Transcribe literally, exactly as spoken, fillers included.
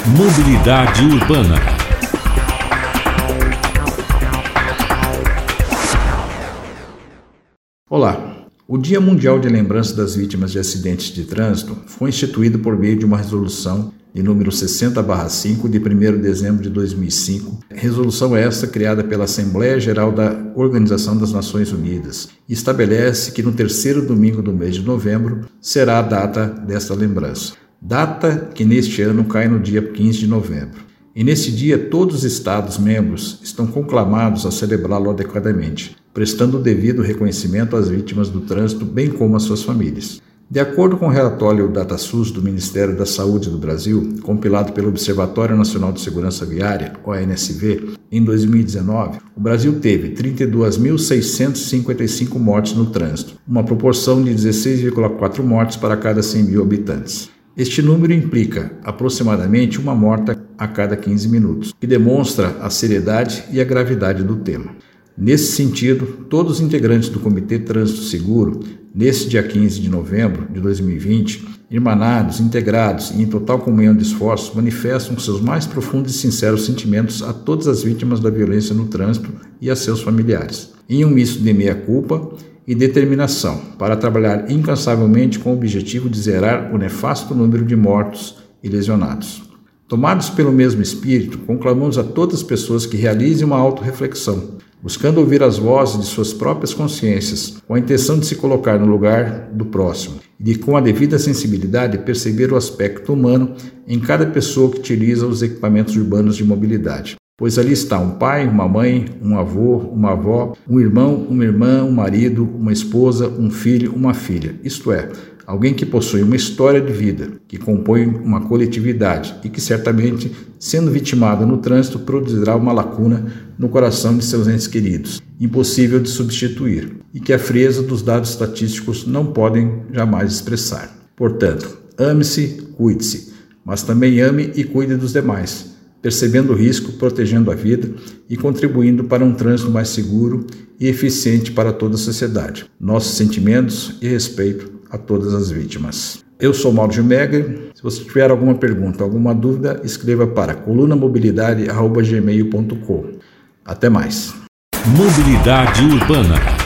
Mobilidade urbana. Olá, o Dia Mundial de Lembrança das Vítimas de Acidentes de Trânsito foi instituído por meio de uma resolução de número sessenta barra cinco de primeiro de dezembro de dois mil e cinco, resolução esta criada pela Assembleia Geral da Organização das Nações Unidas e estabelece que no terceiro domingo do mês de novembro será a data desta lembrança, data que neste ano cai no dia quinze de novembro. E nesse dia todos os Estados-membros estão conclamados a celebrá-lo adequadamente, prestando o devido reconhecimento às vítimas do trânsito, bem como às suas famílias. De acordo com o relatório DataSUS do Ministério da Saúde do Brasil, compilado pelo Observatório Nacional de Segurança Viária, O N S V, em dois mil e dezenove, o Brasil teve trinta e duas mil seiscentos e cinquenta e cinco mortes no trânsito, uma proporção de dezesseis vírgula quatro mortes para cada cem mil habitantes. Este número implica aproximadamente uma morte a cada quinze minutos, que demonstra a seriedade e a gravidade do tema. Nesse sentido, todos os integrantes do Comitê Trânsito Seguro, nesse dia quinze de novembro de dois mil e vinte, irmanados, integrados e em total comunhão de esforços, manifestam seus mais profundos e sinceros sentimentos a todas as vítimas da violência no trânsito e a seus familiares, em um misto de meia-culpa e determinação para trabalhar incansavelmente com o objetivo de zerar o nefasto número de mortos e lesionados. Tomados pelo mesmo espírito, conclamamos a todas as pessoas que realizem uma autorreflexão, buscando ouvir as vozes de suas próprias consciências, com a intenção de se colocar no lugar do próximo e de, com a devida sensibilidade, perceber o aspecto humano em cada pessoa que utiliza os equipamentos urbanos de mobilidade. Pois ali está um pai, uma mãe, um avô, uma avó, um irmão, uma irmã, um marido, uma esposa, um filho, uma filha, isto é, alguém que possui uma história de vida, que compõe uma coletividade e que certamente, sendo vitimado no trânsito, produzirá uma lacuna no coração de seus entes queridos, impossível de substituir, e que a frieza dos dados estatísticos não podem jamais expressar. Portanto, ame-se, cuide-se, mas também ame e cuide dos demais, percebendo o risco, protegendo a vida e contribuindo para um trânsito mais seguro e eficiente para toda a sociedade. Nossos sentimentos e respeito a todas as vítimas. Eu sou Mauro Gilmegger. Se você tiver alguma pergunta, alguma dúvida, escreva para colunamobilidade arroba gmail ponto com. Até mais. Mobilidade urbana.